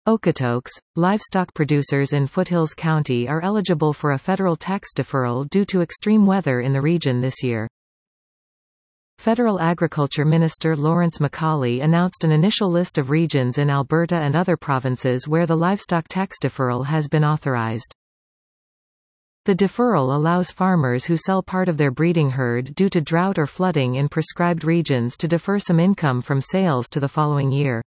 Okotoks, livestock producers in Foothills County are eligible for a federal tax deferral due to extreme weather in the region this year. Federal Agriculture Minister Lawrence MacAulay announced an initial list of regions in Alberta and other provinces where the livestock tax deferral has been authorized. The deferral allows farmers who sell part of their breeding herd due to drought or flooding in prescribed regions to defer some income from sales to the following year.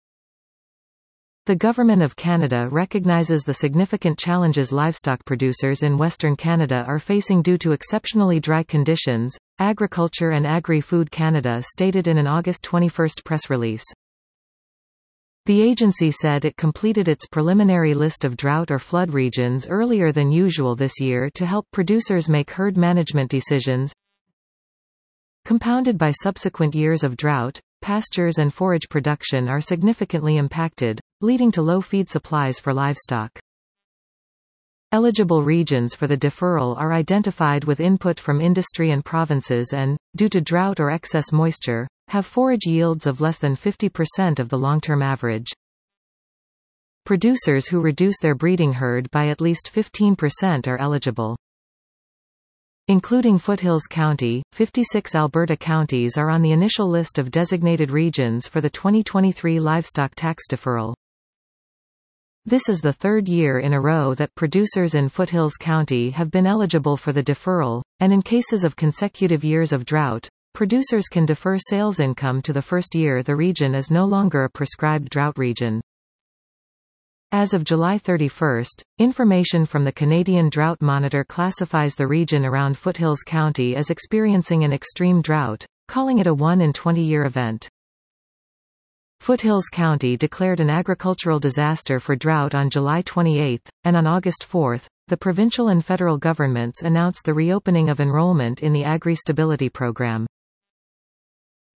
The Government of Canada recognizes the significant challenges livestock producers in Western Canada are facing due to exceptionally dry conditions, Agriculture and Agri-Food Canada stated in an August 21 press release. The agency said it completed its preliminary list of drought or flood regions earlier than usual this year to help producers make herd management decisions. Compounded by subsequent years of drought, pastures and forage production are significantly impacted, leading to low feed supplies for livestock. Eligible regions for the deferral are identified with input from industry and provinces and, due to drought or excess moisture, have forage yields of less than 50% of the long-term average. Producers who reduce their breeding herd by at least 15% are eligible. Including Foothills County, 56 Alberta counties are on the initial list of designated regions for the 2023 livestock tax deferral. This is the third year in a row that producers in Foothills County have been eligible for the deferral, and in cases of consecutive years of drought, producers can defer sales income to the first year the region is no longer a prescribed drought region. As of July 31, information from the Canadian Drought Monitor classifies the region around Foothills County as experiencing an extreme drought, calling it a 1-in-20-year event. Foothills County declared an agricultural disaster for drought on July 28, and on August 4, the provincial and federal governments announced the reopening of enrollment in the Agri-Stability Program.